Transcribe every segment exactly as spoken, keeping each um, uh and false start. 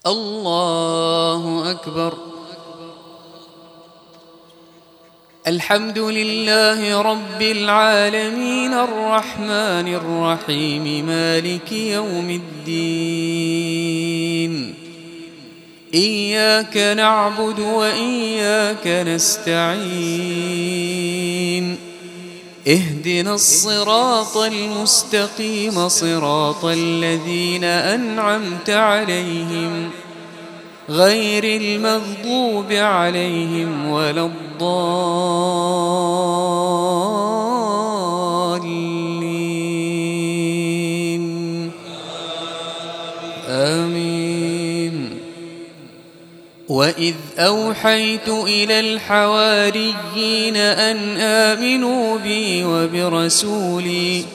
الله أكبر. الحمد لله رب العالمين الرحمن الرحيم مالك يوم الدين. إياك نعبد وإياك نستعين. اهدنا الصراط المستقيم صراط الذين أنعمت عليهم غير المغضوب عليهم ولا الضالين. آمين. وإذ أوحيت إلى الحواريين أن آمنوا بي وبرسولي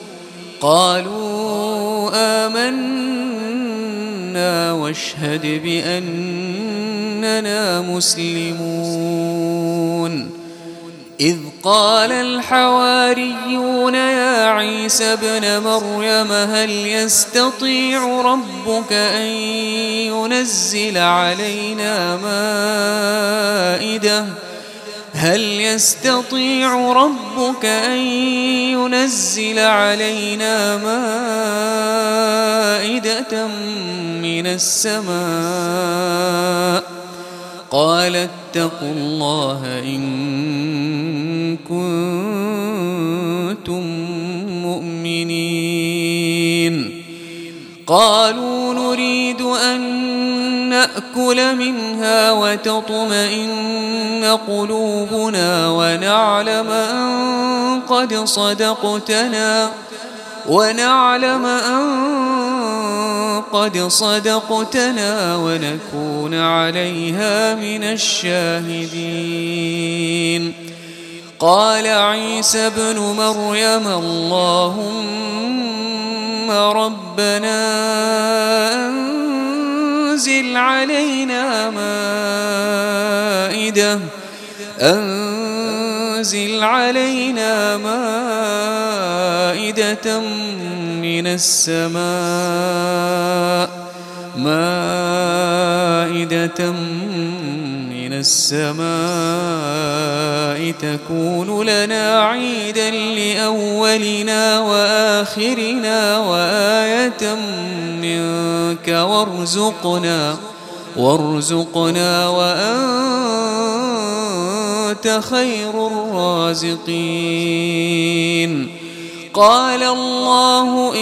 قالوا آمنا واشهد بأننا مسلمون. إذ قال الحواريون يا عيسى ابن مريم هل يستطيع ربك أن ينزل علينا مائدة هل يستطيع ربك أن ينزل علينا مائدة من السماء قال اتقوا الله إن كنتم مؤمنين. قالوا نريد أن نأكل منها وتطمئن قلوبنا ونعلم أن قد صدقتنا ونعلم أن قد صدقتنا ونكون عليها من الشاهدين. قال عيسى ابن مريم اللهم ربنا أنزل علينا مائدة أنزل علينا مائدة من السماء مائدة من السماء تكون لنا عيدا لأولنا وآخرنا وآية منك وارزقنا وارزقنا وأنت خير الرازقين. قال الله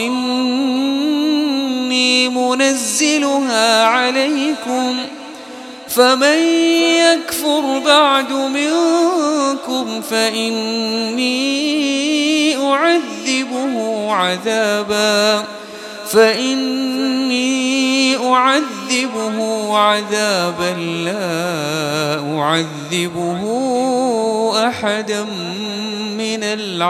إني منزلها عليكم فمن يكفر بعد منكم فإني أعذبه عذابا فإني أعذبه عذابا لا أعذبه أحدا من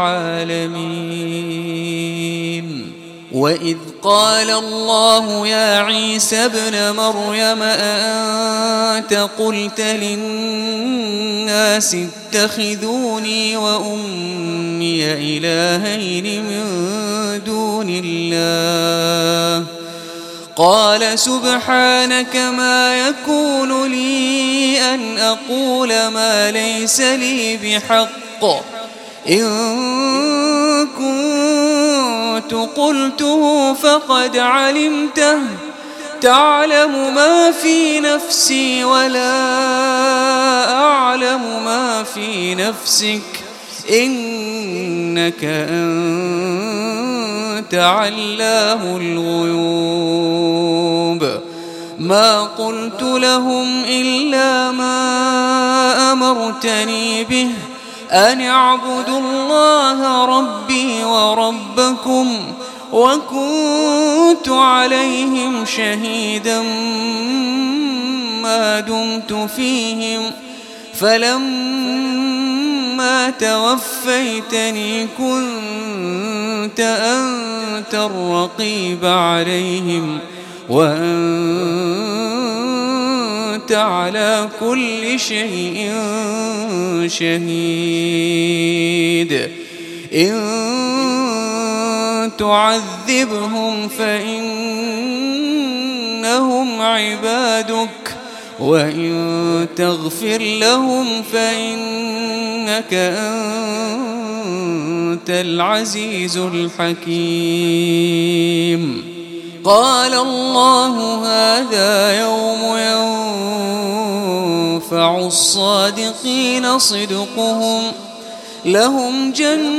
العالمين. وإذ قال الله يا عيسى ابن مريم أأنت قلت للناس اتخذوني وأمي إلهين من دون الله قال سبحانك ما يكون لي أن أقول ما ليس لي بحق إن كنت قلته فقد علمته تعلم ما في نفسي ولا أعلم ما في نفسك إنك أنت علام الغيوب. ما قلت لهم إلا ما أمرتني به أن اعبدوا الله ربي وربكم وكنت عليهم شهيدا ما دمت فيهم فلما توفيتني كنت أنت الرقيب عليهم وأنت على كل شيء شهيد. إن تعذبهم فإنهم عبادك وإن تغفر لهم فإنك أنت العزيز الحكيم. قال الله هذا يوم ينفع الصادقين صدقهم لهم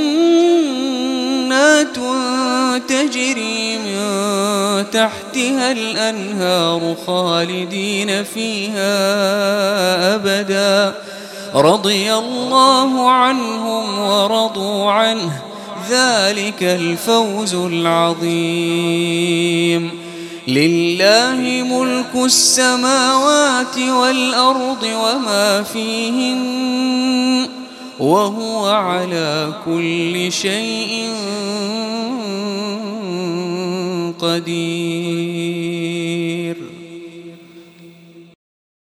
جنات تجري من تحتها الأنهار خالدين فيها أبدا رضي الله عنهم ورضوا عنه ذلك الفوز العظيم. لله ملك السماوات والأرض وما فيهن وهو على كل شيء قدير.